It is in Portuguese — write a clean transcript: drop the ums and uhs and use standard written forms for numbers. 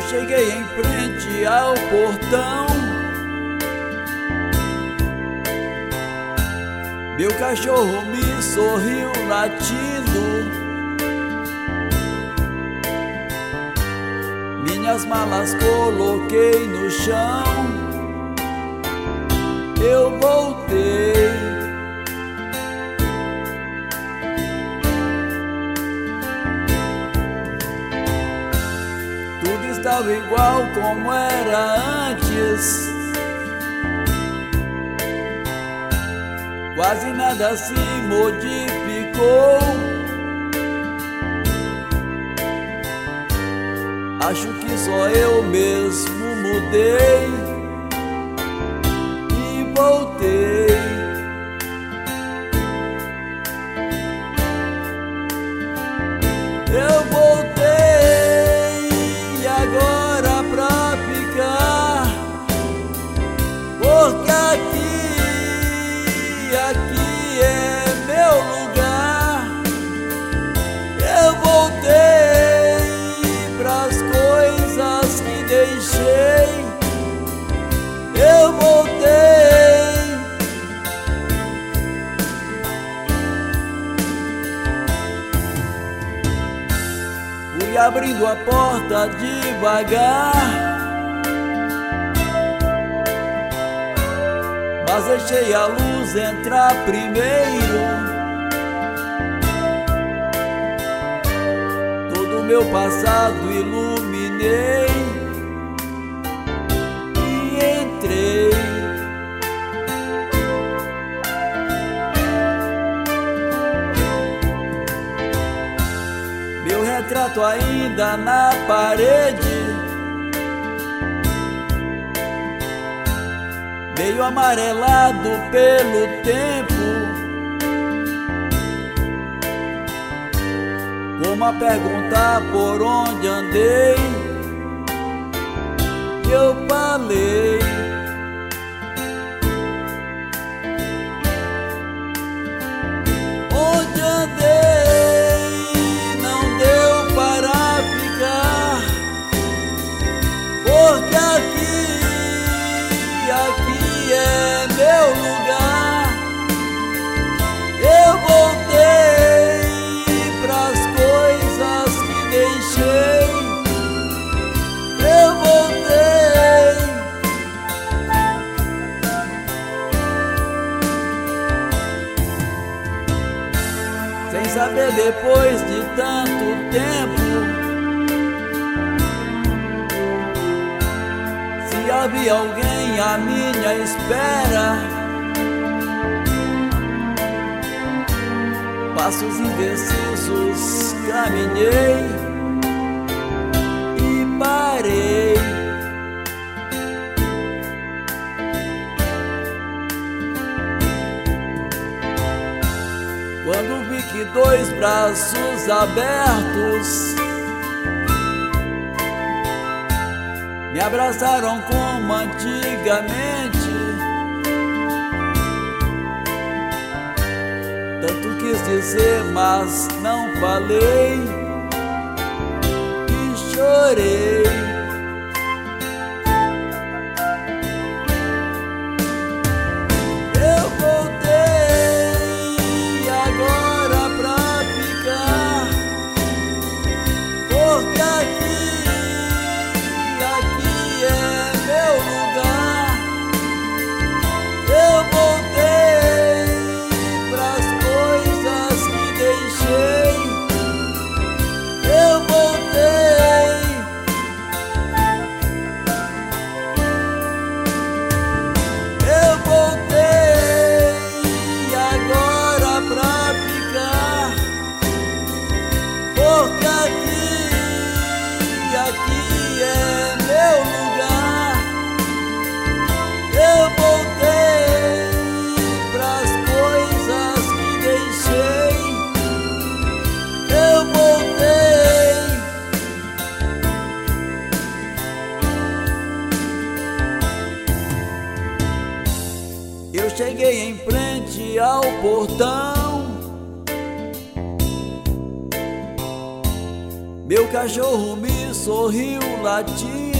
cheguei em frente ao portão. Meu cachorro me sorriu latindo. Minhas malas coloquei no chão. Eu voltei. Tudo estava igual como era antes. Quase nada se modificou. Acho que só eu mesmo mudei e voltei. Eu voltei e agora pra ficar, porque aqui é meu lugar. Eu voltei pras coisas que deixei. Eu voltei. Fui abrindo a porta devagar, mas deixei a luz entrar primeiro. Todo o meu passado iluminei e entrei. Meu retrato ainda na parede, meio amarelado pelo tempo, como a perguntar por onde andei. Eu falei: onde andei, não deu para ficar, porque aqui é meu lugar. Eu voltei pras coisas que deixei. Eu voltei. Sem saber, depois de tanto tempo, se havia alguém à minha espera. Passos indecisos caminhei e parei. Quando vi que dois braços abertos me abraçaram como antigamente, tanto quis dizer, mas não falei e chorei. Eu voltei agora pra ficar, porque aqui é meu lugar. Eu voltei pras coisas que deixei. Eu voltei. Eu voltei agora pra ficar, porque aqui é meu lugar. Eu voltei pras coisas que deixei. Eu voltei. Eu cheguei em frente ao portão. Meu cachorro me sorriu, latia.